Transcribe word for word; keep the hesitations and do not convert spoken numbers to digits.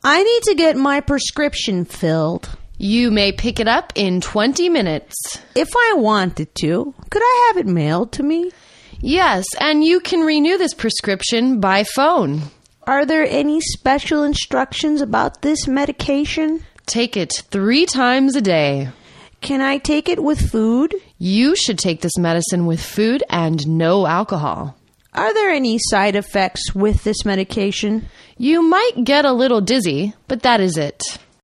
I need to get my prescription filled. You may pick it up in twenty minutes. If I wanted to, could I have it mailed to me? Yes, and you can renew this prescription by phone. Are there any special instructions about this medication? Take it three times a day. Can I take it with food? You should take this medicine with food and no alcohol. Are there any side effects with this medication? You might get a little dizzy, but that is it.